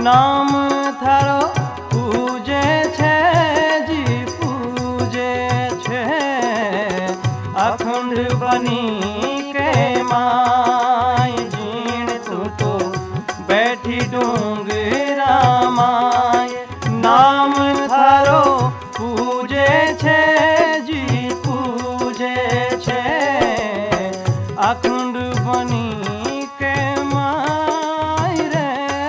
नाम थारो पूजे छे जी पूजे छे अखंड बनी के माय जीण तू तो बैठी डूंगरा माय नाम थारो पूजे छे जी पूजे छे अखंड बनी के माय रे।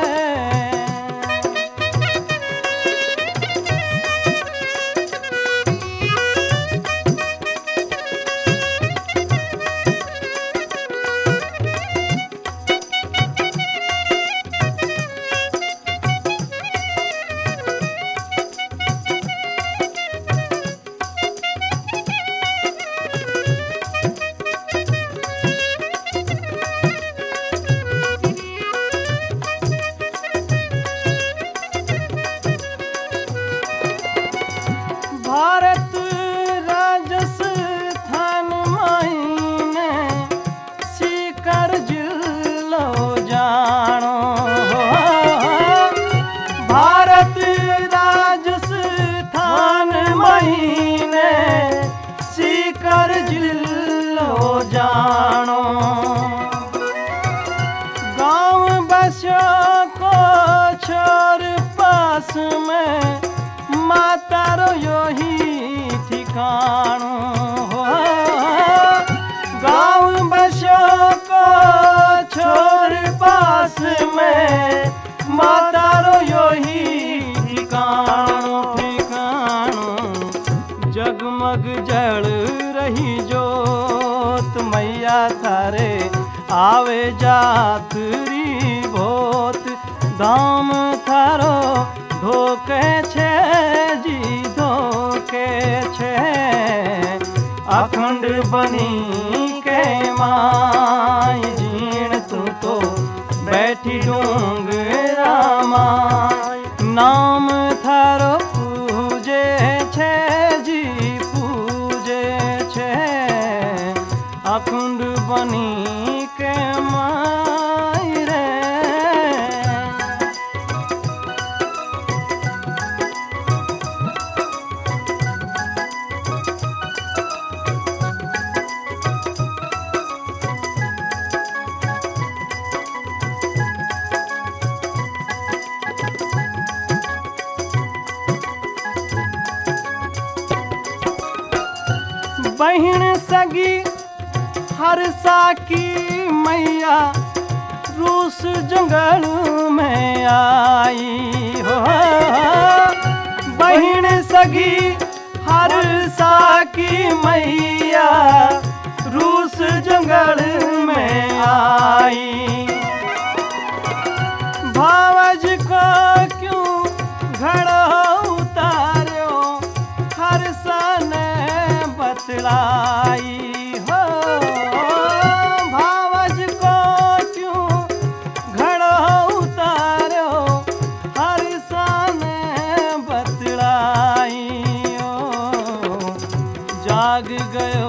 भारत राजस्थान महीने सीकर जिलो जानो भारत राजस्थान महीने सीकर जिलो जानो गांव बसो को छोर पास में मातारो यो ही ठिकानो गांव बसो को छोर पास में मातारो यो ही ठिकानो ठिकानो जगमग जल रही जोत मैया थारे आवे जात री भोत धाम थारो धोके छे जी धोके छे अखंड बनी के माय जीण तू तो बैठी डूंगरा माय नाम थारो पूजे छे जी पूजे छे अखंड बनी के माय रे। बहन सगी हरसा की मैया रूस जंगल में आई हो बहन सगी हरसा की मैया रूस जंगल में आई भावज को क्यों घड़ो उतारो हरसा ने बतलाई हो भावज को क्यों घड़ो उतारो हरसा ने बतलाई हो जाग गयो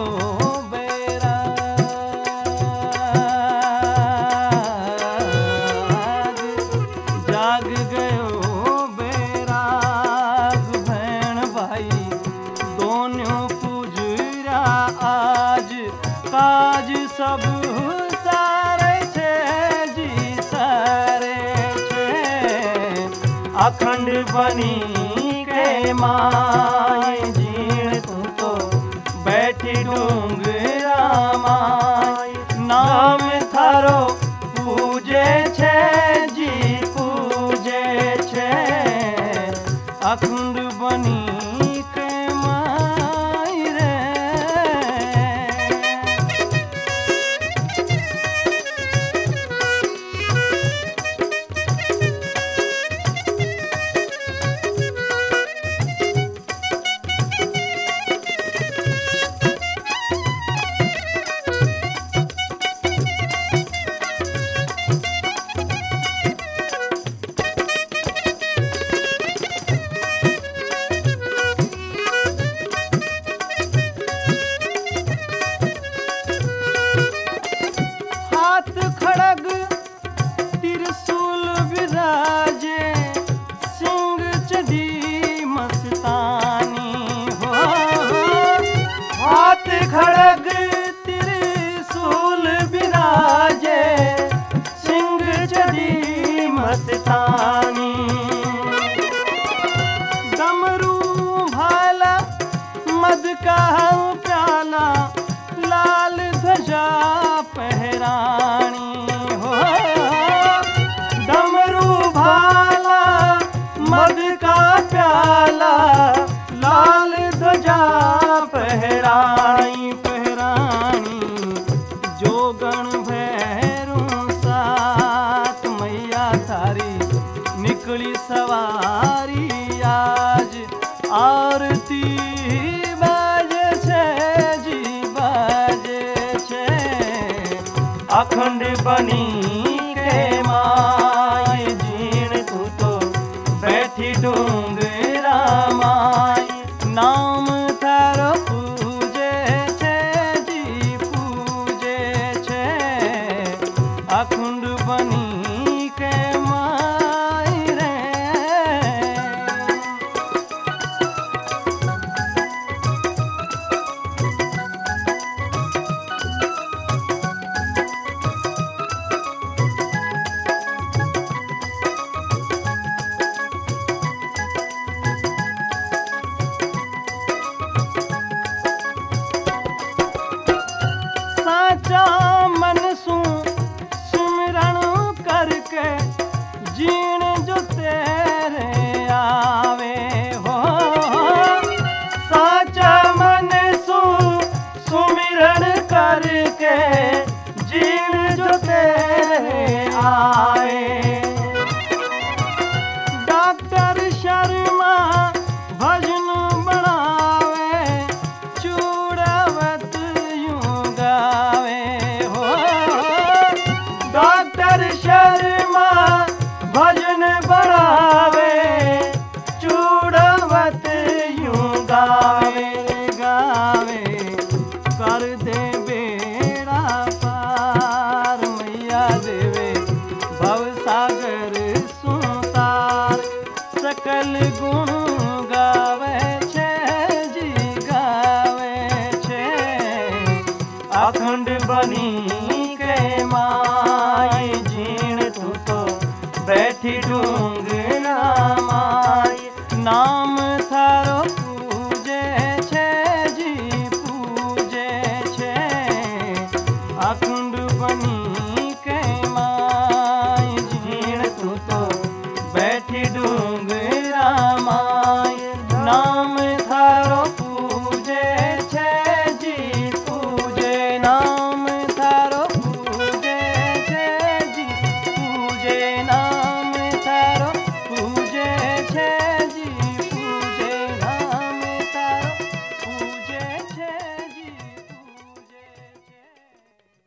जाग गयो बैराग भैन भाई दोनों पूजरा आज काज सब सारे छे जी सारे छे अखंड बनी के माय जीण तू तो बैठी डूंगरा माय नाम थारो पूजे छे जी पूजे छे अखंड बनी के माय रे। मस्तानी। डमरू भाला मद का प्याला लाल ध्वजा पहरानी हो। डमरू भाला मद का प्याला लाल ध्वजा पहराई पहरानी। जोगण भैरू साथ मैया थारी निकली सवारी आज। आरती बाजे छे जी बाजे छे अखंड बनी के माय। जीण तू तो बैठी डूंगरा माय नाम थारो पूजे छे जी पूजे छे अखंड बनी के माय रे। साचा मन सू सुमिरण करके जीण जो तेरे आवे हो। साचा मन सू सुमिरण करके जीण जो तेरे आए। डॉक्टर शर्मा भजन बनावे चूड़ावत यूं गावे हो। डॉक्टर शर्मा भजन बनावे चूड़ावत यूं गावे गावे। कर दे बेड़ा पार मैया देवे भव सागर सुतार। सकल गुण गावे छे जी गावे छे अखंड बनी के माय। जीण तू तो बैठी डूंगरा